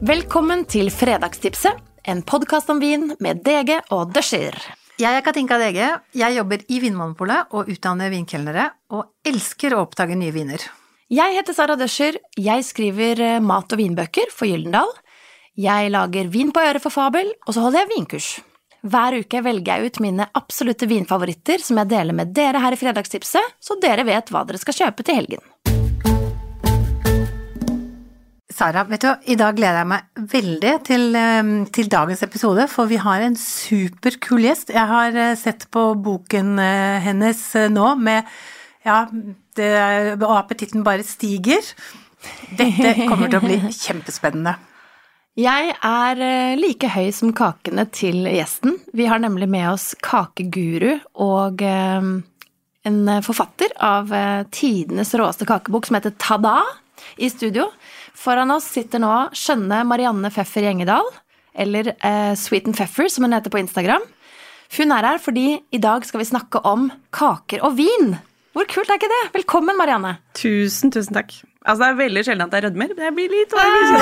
Velkommen til Fredagstipset, en podcast om vin med DG og Døscher. Jeg Katinka DG, jeg jobber i Vinmonopolet og utdanner vinkelnere, og elsker å oppdage nye viner. Jeg heter Sara Døscher, jeg skriver mat- og vinbøker for Gyldendal. Jeg lager vin på øret for Fabel, og så holder jeg vinkurs. Hver uke velger jeg ut mine absolutte vinfavoritter som jeg deler med dere her i Fredagstipset, så dere vet hva dere skal kjøpe til helgen. Sara, vet du, i dag gleder jeg meg veldig til dagens episode, for vi har en superkul gjest. Jeg har sett på boken hennes nå med, og appetitten bare stiger. Dette kommer til å bli kjempespennende. Jeg er like høy som kakene til gjesten. Vi har nemlig med oss kakeguru og en forfatter av tidenes råeste kakebok som heter Tada i studio. Foran oss sitter nå skjønne Marianne Pfeffer Gjengedal, eller Sweet and Pfeffer som hun heter på Instagram. Hun er her fordi i dag skal vi snakke om kaker og vin. Hvor kult er ikke det? Velkommen, Marianne. Tusen takk. Altså, det er veldig sjelden at jeg rødmer. Det blir litt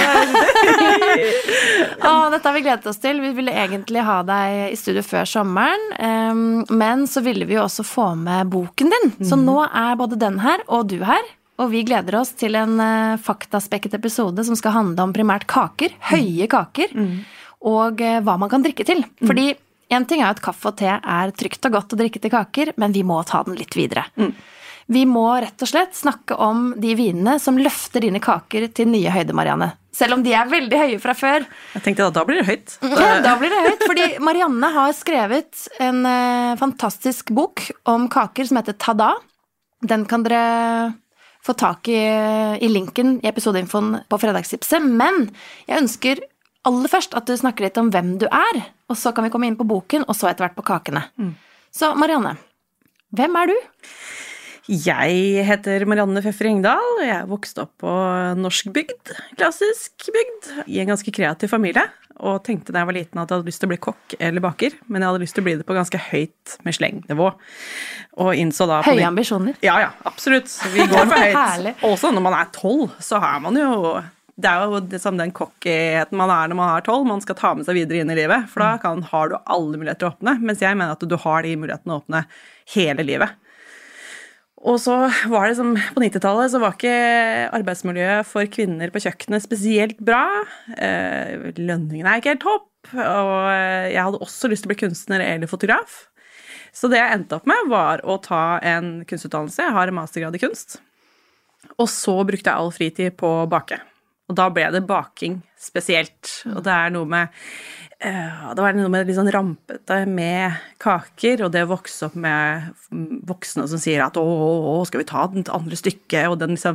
Dette har vi gledet oss til. Vi ville egentlig ha deg i studio før sommeren, men så ville vi jo også få med boken din. Så nå er både den her og du her. Og vi gleder oss til en faktaspekket episode som skal handle om primært kaker, høye kaker, og hva man kan drikke til. Fordi en ting er at kaffe og te er trygt og godt å drikke til kaker, men vi må ta den litt videre. Vi må rett og slett snakke om de vinene som løfter dine kaker til nye høyder, Marianne. Selv om de er veldig høye fra før. Jeg tenkte da blir det høyt. Ja, da blir det høyt, fordi Marianne har skrevet en fantastisk bok om kaker som heter Tada. Den kan dere få tak i linken i episodeinfoen på Fredagstipset, men jeg ønsker aller først at du snakker litt om hvem du er, og så kan vi komme inn på boken, og så etter hvert på kakene. Så Marianne, hvem er du? Jeg heter Marianne Pfeffer Gjengedal, og jeg vokste opp på norsk bygd, klassisk bygd, i en ganske kreativ familie, og tenkte da jeg var liten at jeg hadde lyst til å bli kokk eller baker, men jeg hadde lyst til å bli det på ganske høyt Michelin-nivå. Og innså da Høye ambisjoner. Ja, absolutt. Vi går for høyt. Herlig. Også når man er 12, så har man jo det er jo det samme den kokkigheten man er når man er 12, man skal ta med seg videre inn i livet, for da har du alle muligheter å åpne, mens jeg mener at du har de mulighetene å åpne hele livet. Og så var det som på 90-tallet så var ikke arbeidsmiljøet for kvinner på kjøkkenet spesielt bra. Lønningene er ikke helt topp, og jeg hadde også lyst til å bli kunstner eller fotograf. Så det jeg endte opp med var å ta en kunstutdannelse. Jeg har en mastergrad i kunst. Og så brukte jeg all fritid på å bake. Og da ble det baking spesielt. Og det er noe med litt sånn rampete med kaker, og det å vokse opp med voksne som sier at skal vi ta det andre stykket, og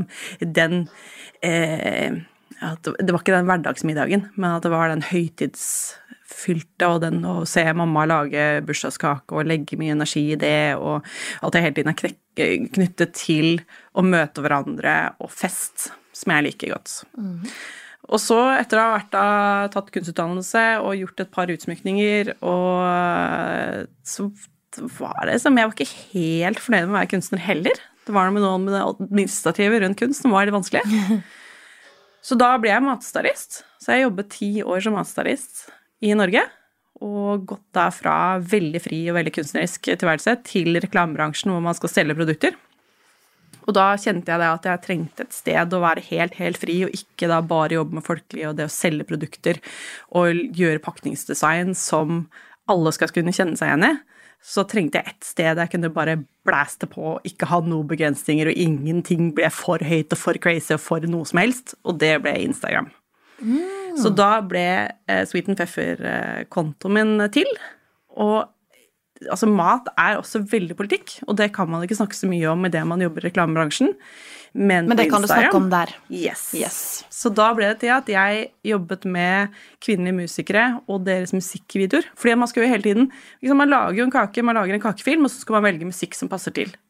at det var ikke den hverdagsmiddagen, men at det var den høytidsfylte, og den å se mamma lage bursdagskake og legge mye energi i det, og at jeg hele tiden er knyttet til å møte hverandre og fest, som jeg liker godt. Og så, etter å ha tatt kunstutdannelse og gjort et par utsmykninger, og så var det som jeg var ikke helt fornøyd med å være kunstner heller. Det var noe med det administrative rundt kunst som var litt vanskelig. Så da ble jeg matstylist. Så jeg jobbet 10 år som matstylist i Norge, og gått derfra veldig fri og veldig kunstnerisk tilværelse til reklamebransjen hvor man skal selge produkter. Og da kjente jeg det at jeg trengte et sted å være helt fri, og ikke da bare jobbe med folkelig og det å selge produkter og gjøre pakningsdesign som alle skal kunne kjenne seg igjen i. Så trengte jeg et sted der jeg kunne bare blæste på, ikke ha noen begrensninger, og ingenting ble for høyt og for crazy og for noe som helst, og det ble Instagram. Så da ble Sweet and Pfeffer-kontoen min til, og altså mat er også veldig politikk, og det kan man ikke snakke så mye om i det man jobber i reklamebransjen. Men det kan du snakke om der. Yes. Så da ble det til at jeg jobbet med kvinnelige musikere og deres musikkvideoer. Fordi man skal jo hele tiden, man lager jo en kake, man lager en kakefilm, og så skal man velge musikk som passer til.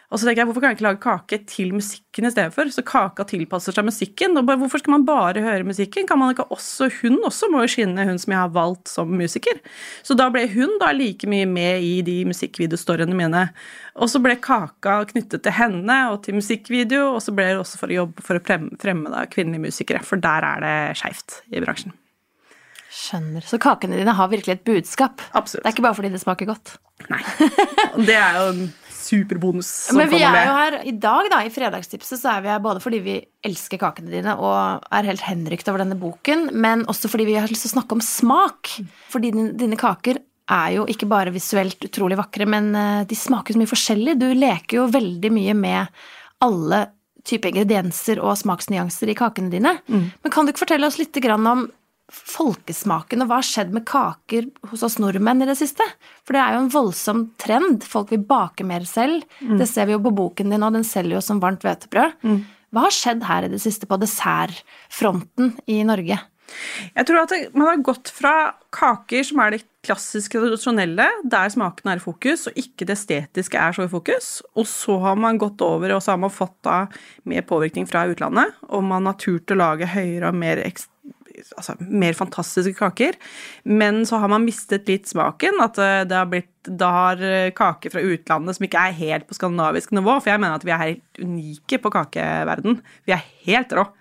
Og så tenker jeg, hvorfor kan jeg ikke lage kake til musikken I stedet for? Så kaka tilpasser seg musikken, og hvorfor skal man bare høre musikken? Kan man ikke også, hun også må jo skinne, hun som jeg har valgt som musiker. Så da ble hun da like mye med I de musikkvideostoriene mine. Og så ble kaka knyttet til henne og til musikkvideo, og så ble det også for å jobbe for å fremme da kvinnelige musikere, for der det skjevt I bransjen. Skjønner. Så kakene dine har virkelig et budskap. Absolutt. Det ikke bare fordi det smaker godt. Nei. Det jo en superbonus. Men vi jo her I dag da, I fredagstipset, så vi her både fordi vi elsker kakene dine og helt henrykt over denne boken, men også fordi vi har lyst til å snakke om smak. Fordi dine kaker jo ikke bare visuelt utrolig vakre, men de smaker så mye forskjellig. Du leker jo veldig mye med alle typer ingredienser og smaksnyanser I kakene dine. Men kan du ikke fortelle oss litt grann om folkesmaken, og hva har skjedd med kaker hos oss nordmenn I det siste? For det jo en voldsom trend. Folk vil bake mer selv. Det ser vi jo på boken din, og den selger jo som varmt hvetebrød. Hva har skjedd her I det siste på dessertfronten I Norge? Jeg tror at man har gått fra kaker som det klassiske tradisjonelle, der smaken I fokus, og ikke det estetiske så I fokus. Og så har man gått over, og så har man fått da mer påvirkning fra utlandet, og man har turt å lage høyere og mer fantastiske kaker, men så har man mistet litt smaken, at da har kaker fra utlandet som ikke helt på skandinavisk nivå, for jeg mener at vi helt unike på kakeverden. Vi helt rå.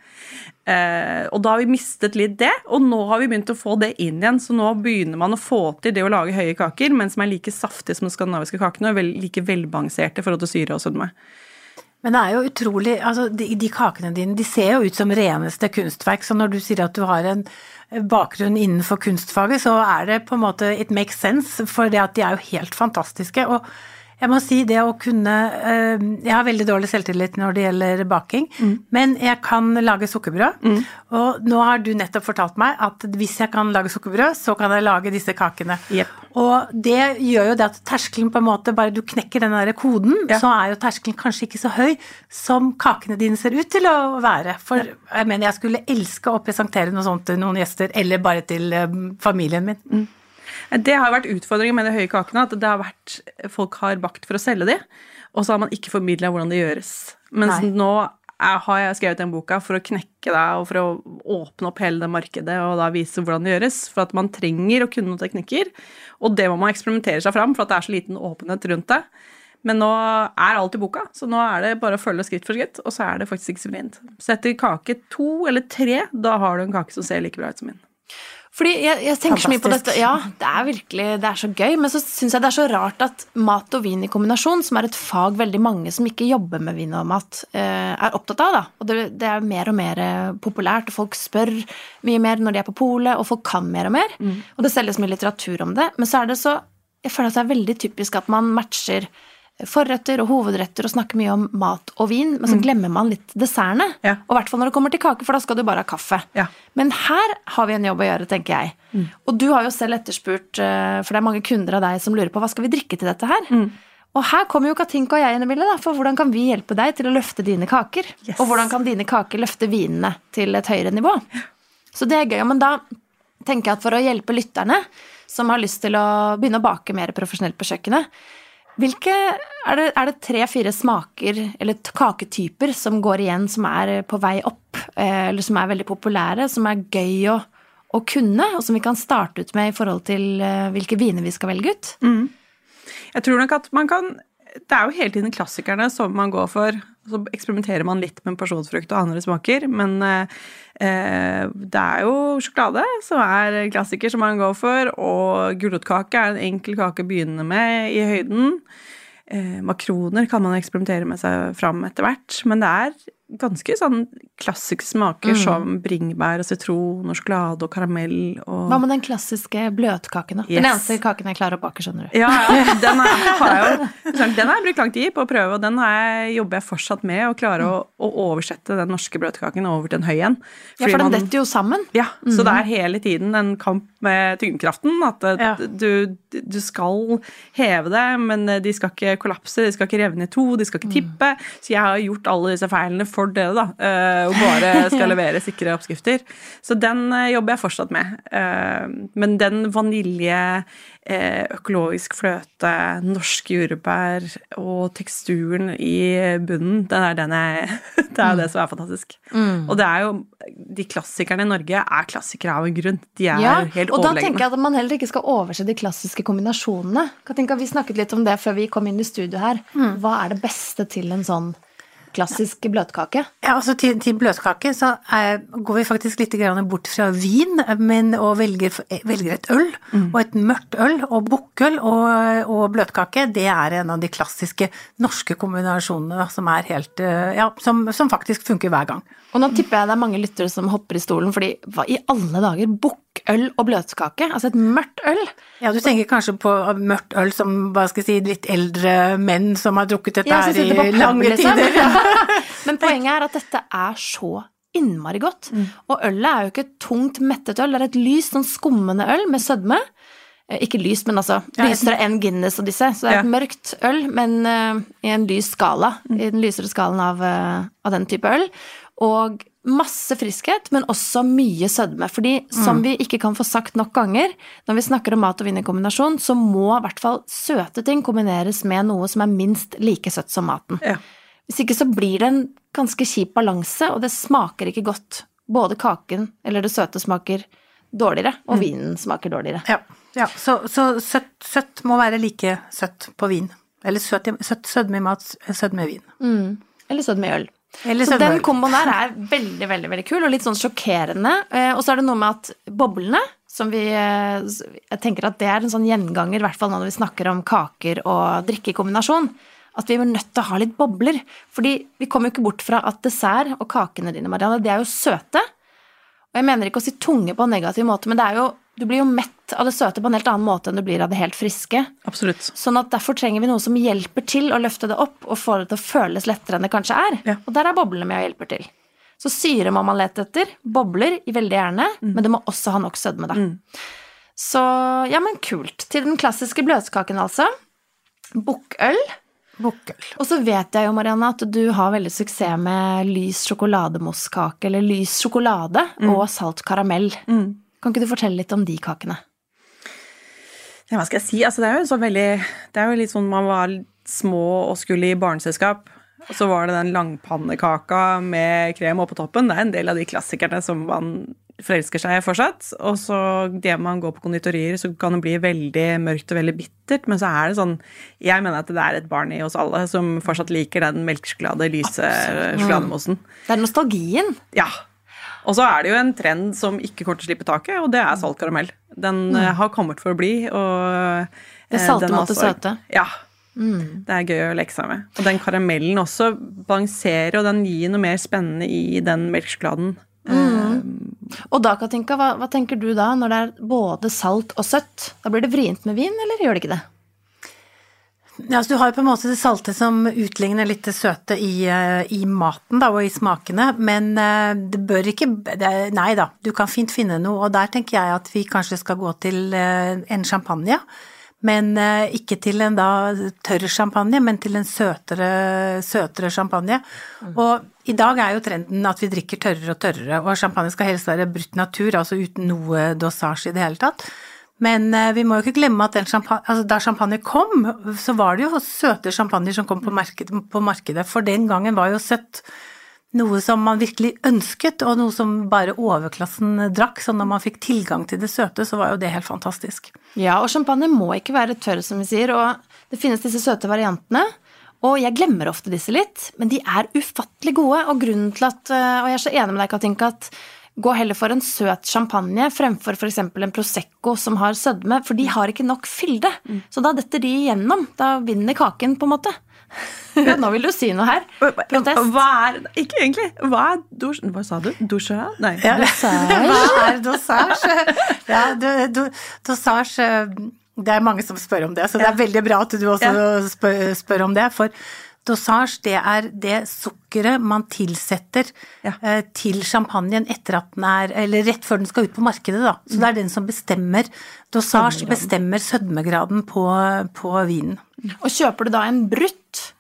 Og da har vi mistet litt det, og nå har vi begynt å få det inn igjen, så nå begynner man å få til det å lage høye kaker, men som like saftige som de skandinaviske kakene, og like velbalanserte I forhold til syre og sødme. Men det jo utrolig, altså de kakene dine, de ser jo ut som reneste kunstverk, så når du sier at du har en bakgrunn innenfor kunstfaget, så det på en måte, it makes sense, for det at de jo helt fantastiske, og jeg må si det å kunne, jeg har veldig dårlig selvtillit når det gjelder baking, men jeg kan lage sukkerbrød, og nå har du nettopp fortalt meg at hvis jeg kan lage sukkerbrød, så kan jeg lage disse kakene. Yep. Og det gjør jo det at terskelen på en måte, bare du knekker den der koden, så jo terskelen kanskje ikke så høy som kakene dine ser ut til å være. For jeg mener, jeg skulle elske å presentere noe sånt til noen gjester, eller bare til familien min. Det har vært utfordringen med de høye kakene, at det har vært, folk har bakt for å selge de, og så har man ikke formidlet hvordan det gjøres. Mens nå har jeg skrevet den boka for å knekke det, og for å åpne opp hele det markedet, og da vise hvordan det gjøres, for at man trenger å kunne noen teknikker, og det må man eksperimentere seg fram, for at det så liten åpenhet rundt det. Men nå alt I boka, så nå det bare å følge skritt for skritt, og så det faktisk ikke så vrient. Så etter kake 2 eller 3, da har du en kake som ser like bra ut som min. Fordi jeg tenker så mye på dette, ja, det virkelig, det så gøy, men så synes jeg det så rart at mat og vin I kombinasjon, som et fag veldig mange som ikke jobber med vin og mat, opptatt av da, og det mer og mer populært, og folk spør mye mer når de på polet, og folk kan mer og mer, og det selges mye litteratur om det, men så det så, jeg føler at det veldig typisk at man matcher forretter og hovedretter og snakker mye om mat og vin, men så glemmer man litt dessertene. Ja. Og I hvert fall når det kommer til kake, for da skal du bare ha kaffe. Ja. Men her har vi en jobb å gjøre, tenker jeg. Og du har jo selv etterspurt, for det mange kunder av deg som lurer på, hva skal vi drikke til dette her? Og her kommer jo Katinka og jeg inn I bildet, da, for hvordan kan vi hjelpe deg til å løfte dine kaker? Yes. Og hvordan kan dine kaker løfte vinene til et høyere nivå? Så det gøy, men da tenker jeg at for å hjelpe lytterne, som har lyst til å begynne å bake mer profesjonelt på kjøkkenet, hvilke, det 3-4 smaker eller kaketyper som går igjen, som på vei opp, eller som veldig populære, som gøy å kunne, og som vi kan starte ut med I forhold til hvilke viner vi skal velge ut? Jeg tror nok at man kan, det jo hele tiden klassikerne som man går for, så eksperimenterer man litt med pasjonsfrukt og andre smaker, men det jo sjokolade som klassiker som man går for, og gulrotkake en enkel kake å begynne med I høyden. Makroner kan man eksperimentere med seg fram etter hvert, men det ganske sånn klassiske smaker som bringebær og sitron og sjokolade og karamell. Og... Hva med den klassiske bløtkaken da? Yes. Den eneste kaken jeg klarer å bake, skjønner du? Ja, den har jeg brukt lang tid på å prøve, og den jobber jeg fortsatt med å klare å oversette den norske bløtkaken over til en høy en. Ja, for den detter jo sammen. Ja, så det hele tiden en kamp med tyngdekraften, at du skal heve det, men de skal ikke kollapse, de skal ikke revne I 2, de skal ikke tippe, så jeg har gjort alle disse feilene for for det da, og bare skal levere sikre oppskrifter. Så den jobber jeg fortsatt med. Men den vanilje, økologisk fløte, norske jordbær og teksturen i bunnen, det er det som er fantastisk. Og det er jo, de klassikerne i Norge er klassikere av en grunn. De er helt overlegne. Og da tenker jeg at man heller ikke skal overse de klassiske kombinasjonene. Vi snakket litt om det før vi kom inn i studio her. Hva er det beste til en sånn klassisk bløtkake? Ja, altså til bløtkake så går vi faktisk litt bort fra vin, og velger et øl, og et mørkt øl, og bukkøl og bløtkake, det er en av de klassiske norske kombinasjonene da, som er helt, som faktisk funker hver gang. Og nå tipper jeg det er mange lyttere som hopper i stolen, fordi hva i alle dager, bukkøl og bløtkake? Altså et mørkt øl? Ja, du tenker kanskje på mørkt øl som, hva skal jeg si, litt eldre menn som har drukket dette her i lange tider. Men poenget er at dette er så innmari godt. Og ølet er jo ikke et tungt mettet øl, det er et lyst, sånn skummende øl med sødme. Ikke lyst, men altså lysere enn Guinness og disse. Så det er et mørkt øl, men i en lys skala, i den lysere skalen av den type øl. Og masse friskhet, men også mye sødme. Fordi som vi ikke kan få sagt nok ganger, når vi snakker om mat og vin i kombinasjon, så må i hvert fall søte ting kombineres med noe som er minst like søtt som maten. Ja. Hvis ikke så blir det en ganske kjip balanse, og det smaker ikke godt. Både kaken eller det søte smaker dårligere, og vinen smaker dårligere. Ja. Så søtt må være like søtt på vin. Eller sødme i mat, sødme i vin. Eller sødme i øl. Så den komboen der er veldig, veldig, veldig kul, og litt sånn sjokkerende. Og så er det noe med at boblene, som jeg tenker at det er en sånn gjenganger, i hvert fall når vi snakker om kaker og drikke i kombinasjon, at vi er nødt til å ha litt bobler. Fordi vi kommer jo ikke bort fra at dessert og kakene dine, Marianne, de er jo søte. Og jeg mener ikke å si tunge på en negativ måte, men det er jo, du blir jo mett av det søte på en helt annen måte enn du blir av det helt friske. Absolutt. Sånn at derfor trenger vi noe som hjelper til å løfte det opp og få det til å føles lettere enn det kanskje er. Ja. Og der er boblene med og hjelper til. Så syre må man lete etter, bobler i veldig gjerne, men det må også ha nok sødme da. Så, ja, men kult. Til den klassiske bløtkaken altså. Bukkøl. Og så vet jeg jo, Marianne, at du har veldig suksess med lys sjokolademosskake, eller lys sjokolade og salt karamell. Kan ikke du fortelle litt om de kakene? Ja, hva skal jeg si? Altså, det er jo litt sånn man var små og skulle i barneselskap, og så var det den langpannekaka med krem oppe på toppen. Det er en del av de klassikerne som man forelsker seg fortsatt, og så det man går på konditorier, så kan det bli veldig mørkt og veldig bittert, men så er det sånn, jeg mener at det er et barn i oss alle som fortsatt liker den melkesjokolade, lyse sjokolademosen. Det er nostalgien. Ja, og så er det jo en trend som ikke kommer til å slippe taket, og det er salt karamell. Den har kommet for å bli, og det salte mot det søte. Ja, det er gøy å leke seg med. Og den karamellen også balanserer, og den gir noe mer spennende i den melkesjokoladen. Og da, Katinka, hva tenker du da når det er både salt og søtt? Da blir det vrient med vin, eller gjør det ikke det? Ja, altså du har jo på en måte det salte som utligner litt det søte i maten da, og i smakene, men det bør ikke, nei da, du kan fint finne noe, og der tenker jeg at vi kanskje skal gå til en champagne, men ikke til en da tørr champagne, men til en søtere champagne. Og i dag er jo trenden at vi drikker tørrere og tørrere, og champagne skal helst være brutt natur, altså uten noe dosage i det hele tatt. Men vi må jo ikke glemme at da champagne kom, så var det jo søte champagne som kom på markedet, for den gangen var jo søtt noe som man virkelig ønsket, og noe som bare overklassen drakk, så når man fikk tilgang til det søte, så var jo det helt fantastisk. Ja, og champagne må ikke være tørr, som vi sier, og det finnes disse søte variantene, og jeg glemmer ofte disse litt, men de er ufattelig gode, og grunnen til at, og jeg er så enig med deg, Katinka, at gå heller for en søt champagne, fremfor for eksempel en prosecco som har sødme, for de har ikke nok fylde, så da detter de igjennom, da vinner kaken på en måte. Ja, nå vil du si noe her. Protest. Ikke egentlig. Hva sa du? Dosage? Nei. Ja. Hva er dosage? Ja, dosage, det er mange som spør om det, så det er veldig bra at du også spør om det, for dosage, det er det sukkeret man tilsetter til champagnen etter at den eller rett før den skal ut på markedet da. Så det er den som bestemmer, dosage bestemmer sødmegraden på vinen. Og kjøper du da en brutt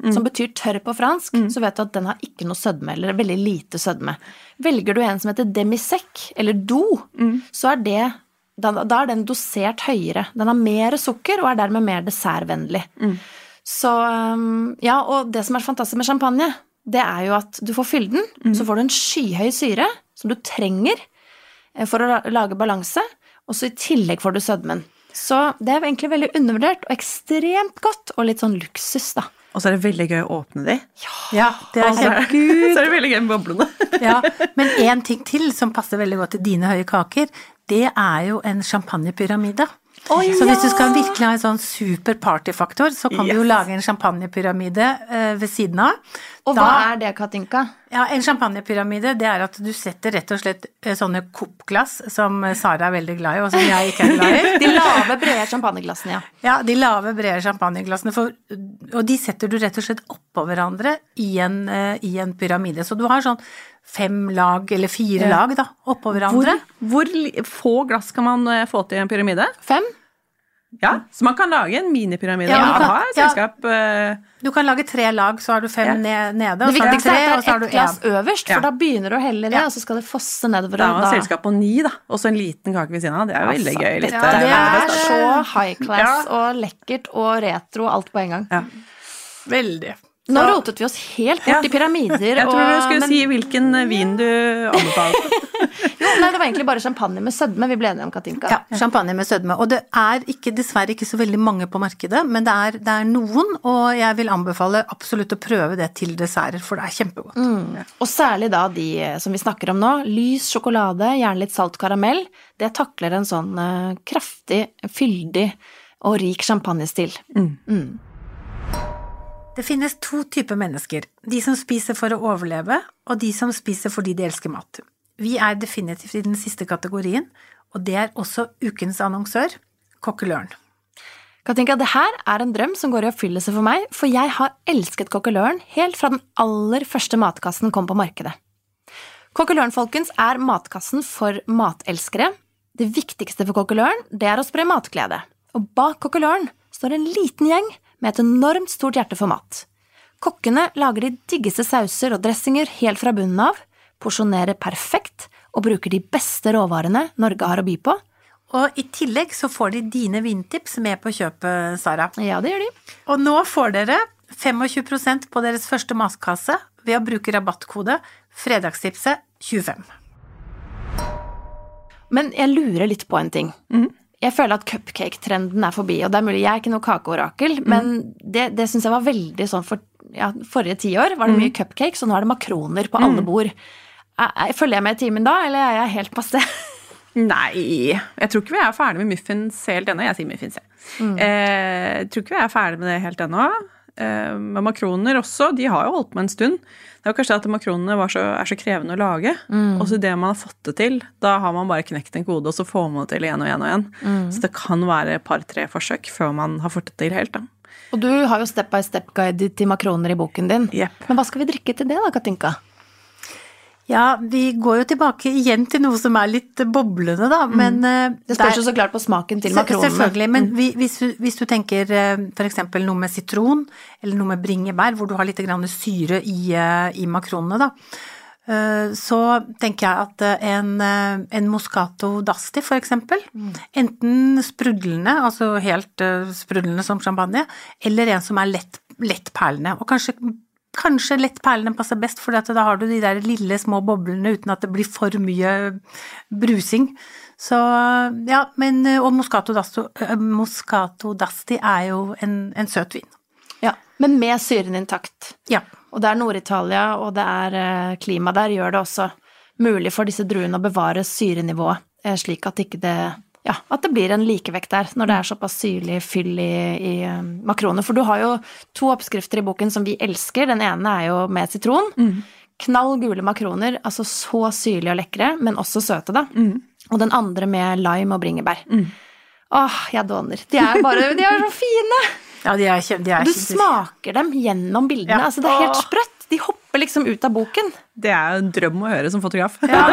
som betyr tørr på fransk, så vet du at den har ikke noe sødme, eller veldig lite sødme. Velger du en som heter demi-sec, eller do, så da er den dosert høyere. Den har mer sukker, og er dermed mer dessertvennlig. Så, ja, og det som er fantastisk med champagne, det er jo at du får fylden, så får du en skyhøy syre, som du trenger for å lage balanse, og så i tillegg får du sødmen. Så det er egentlig veldig undervurdert, og ekstremt godt, og litt sånn luksus, da. Og så er det veldig gøy å åpne de. Ja, det er kjempegud. Så er det veldig gøy med boblene. Ja, men en ting til som passer veldig godt til dine høye kaker, det er jo en champagnepyramide. Så hvis du skal virkelig ha en sånn super partyfaktor, så kan du jo lage en champagnepyramide ved siden av. Og hva er det, Katinka? Ja, en champagnepyramide, det er at du setter rett og slett sånne koppglass, som Sara er veldig glad i, og som jeg ikke er glad i. De lave, brede champagneglassene, ja. Ja, de lave, brede champagneglassene, og de setter du rett og slett oppå hverandre i en pyramide. Så du har sånn 5 lag, eller 4 lag da, oppå hverandre. Hvor få glass kan man få til en pyramide? 5? Ja, så man kan lage en minipyramide. Ja, Man har et selskap. Du kan lage 3 lag, så har du 5 nede, og Det så har du viktigste 3, er og at så det har er du ett glass 1. øverst, for da begynner du å helle det, og så skal det fosse nedover. Da har man selskap på 9 da, og så en liten kake ved siden av. Det er veldig gøy. Litt, Ja, det er så high class og lekkert og retro og alt på en gang. Ja. Veldig. Nå rotet vi oss helt bort i pyramider. Jeg tror du skulle si hvilken vin du anbefaler. Nei, det var egentlig bare champagne med sødme vi ble enige om, Katinka. Ja, champagne med sødme. Og det er dessverre ikke så veldig mange på markedet, men det er noen, og jeg vil anbefale absolutt å prøve det til desserter, for det er kjempegodt. Og særlig da de som vi snakker om nå, lys sjokolade, gjerne litt salt karamell, det takler en sånn kraftig, fyldig og rik champagnestil. Det finnes 2 typer mennesker, de som spiser for å overleve, og de som spiser fordi de elsker mat. Vi er definitivt i den siste kategorien, og det er også ukens annonsør, Kokkeløren. Katinka, det her er en drøm som går i oppfyllelse for meg, for jeg har elsket Kokkeløren helt fra den aller første matkassen kom på markedet. Kokkeløren, folkens, er matkassen for matelskere. Det viktigste for Kokkeløren, det er å spre matglede. Og bak Kokkeløren står en liten gjeng med et enormt stort hjerte for mat. Kokkene lager de diggeste sauser og dressinger helt fra bunnen av, porsjonerer perfekt og bruker de beste råvarene Norge har å by på. Og i tillegg så får de dine vintips med på kjøpet, Sara. Ja, det gjør de. Og nå får dere 25% på deres første matkasse ved å bruke rabattkode fredagstipset 25. Men jeg lurer litt på en ting. Jeg føler at cupcake-trenden er forbi, og det er mulig, jeg er ikke noe kakeorakel, men det synes jeg var veldig sånn forrige 10 år var det mye cupcake, så nå er det makroner på alle bord. Følger jeg med i timen da, eller er jeg helt passé? Nei, jeg tror ikke vi er ferdig med muffins helt ennå. Jeg sier muffins, jeg. Jeg tror ikke vi er ferdig med det helt ennå. Men makroner også, de har jo holdt på en stund. Det er jo kanskje at makronene er så krevende å lage, og så det man har fått det til, da har man bare knekt en kode, og så får man det til igjen og igjen og igjen. Så det kan være et par-3 forsøk før man har fått det til helt da. Og du har jo step-by-step-guide til makroner i boken din. Yep. Men hva skal vi drikke til det da, Katinka? Ja, vi går jo tilbake igjen til noe som er litt boblende da, men det spørs jo så klart på smaken til makronene. Selvfølgelig, men hvis du tenker for eksempel noe med sitron, eller noe med bringebær, hvor du har litt grann syre i makronene da, så tenker jeg at en Moscato d'Asti for eksempel, enten sprudlende, altså helt sprudlende som champagne, eller en som er lett perlende, og kanskje lett perlene passer best, for da har du de der lille små boblene uten at det blir for mye brusing. Så ja, og Moscato d'Asti er jo en søt vin. Ja, men med syren intakt. Ja. Og det er Nord-Italia, og det er klima der, gjør det også mulig for disse druene å bevare syrenivået, slik at ikke at det blir en likevekt der, når det er såpass syrlig fyll i makroner. For du har jo 2 oppskrifter i boken som vi elsker. Den ene er jo med sitron. Knall gule makroner, altså så syrlige og lekre, men også søte da. Og den andre med lime og bringebær. Åh, jeg dåner. De er så fine! Ja, de er du smaker dem gjennom bildene, altså det er helt sprøtt. De hopper liksom ut av boken. Det er en drøm å høre som fotograf. Ja,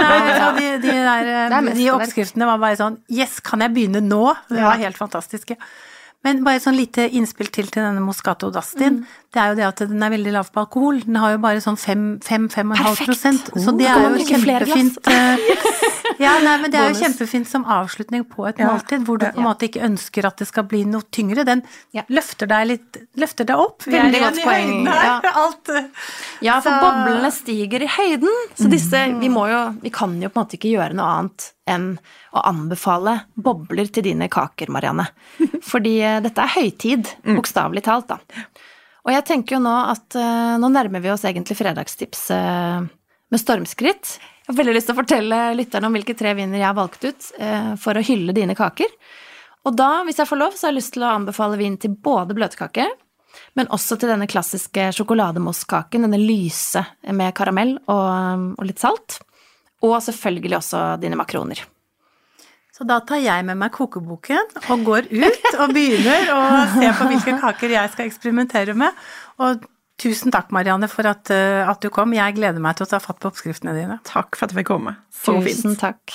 de oppskriftene var bare sånn, yes, kan jeg begynne nå? Det var helt fantastiske. Men bare sånn lite innspill til denne Moscato d'Asti, det jo det at den veldig lav på alkohol. Den har jo bare sånn 5,5%. Så det jo kjempefint. Ja, nei, men det jo kjempefint som avslutning på et måltid, hvor du på en måte ikke ønsker at det skal bli noe tyngre. Den løfter deg opp. Veldig godt poeng. Alt. Ja, for boblene stiger i høyden, så vi kan jo på en måte ikke gjøre noe annet enn å anbefale bobler til dine kaker, Marianne. Fordi dette høytid, bokstavelig talt da. Og jeg tenker jo nå at nå nærmer vi oss egentlig fredagstips med stormskritt. Jeg har veldig lyst til å fortelle lytterne om hvilke 3 viner jeg har valgt ut for å hylle dine kaker. Og da, hvis jeg får lov, så har jeg lyst til å anbefale vin til både bløtkake, men også til denne klassiske sjokolademoskaken, denne lyse med karamell og litt salt. Og selvfølgelig også dine makroner. Så da tar jeg med meg kokeboken og går ut og begynner å se på hvilke kaker jeg skal eksperimentere med. Og tusen takk, Marianne, for at du kom. Jeg gleder meg til å ta fatt på oppskriftene dine. Takk for at jeg fikk komme. Så fint. Tusen takk.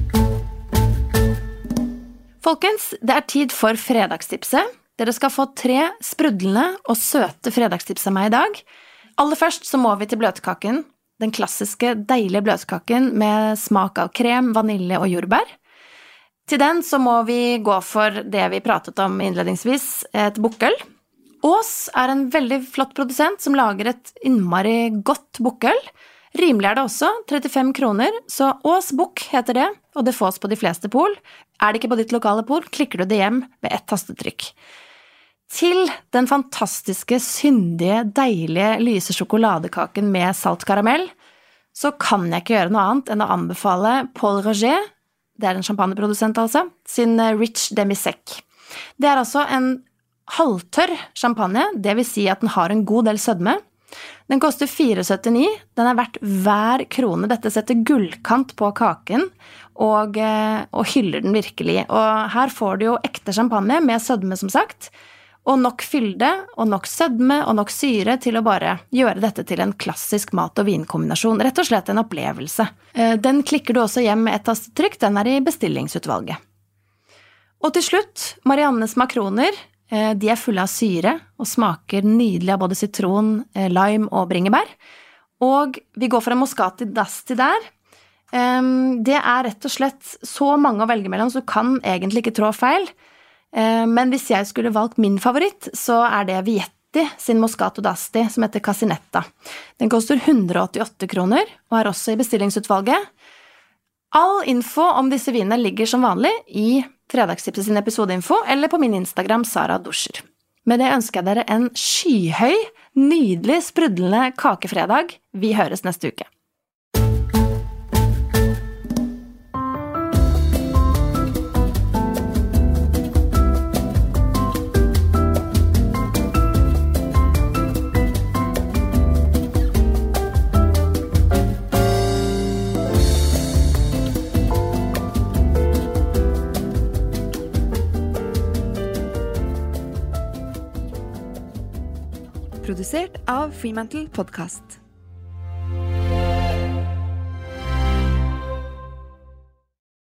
Folkens, det tid for fredagstipset. Dere skal få 3 sprudlende og søte fredagstips av meg i dag. Aller først så må vi til bløtkaken. Den klassiske, deilige bløtkaken med smak av krem, vanilje og jordbær. Til den så må vi gå for det vi pratet om innledningsvis, et bukkøl. Ås en veldig flott produsent som lager et innmari godt bukkøl. Rimelig det også, 35 kroner, så Ås Bukk heter det, og det fås på de fleste pol. Det ikke på ditt lokale pol, klikker du det hjem ved ett tastetrykk. Til den fantastiske, syndige, deilige, lyse sjokoladekaken med salt karamell, så kan jeg ikke gjøre noe annet enn å anbefale Paul Roger, det en champagneprodusent altså, sin Rich Demi-Sec. Det altså en halvtørr champagne, det vil si at den har en god del sødme. Den koster 4,79, den verdt hver krone. Dette setter gullkant på kaken og hyller den virkelig. Og her får du jo ekte champagne med sødme som sagt, og nok fylde, og nok sødme, og nok syre til å bare gjøre dette til en klassisk mat- og vinkombinasjon. Rett og slett en opplevelse. Den klikker du også hjem med et tastetrykk, den i bestillingsutvalget. Og til slutt, Mariannes makroner. De fulle av syre, og smaker nydelig av både sitron, lime og bringebær. Og vi går for en Moscato d'Asti der. Det rett og slett så mange å velge mellom, så du kan egentlig ikke trå feil. Men hvis jeg skulle valgt min favoritt, så det Vietti sin Moscato d'Asti, som heter Casinetta. Den koster 188 kroner, og også i bestillingsutvalget. All info om disse vinene ligger som vanlig i Fredagstipset sin episodeinfo, eller på min Instagram, Sara Duscher. Med det ønsker jeg dere en skyhøy, nydelig, sprudlende kakefredag. Vi høres neste uke. Produsert av Fremantle Podcast.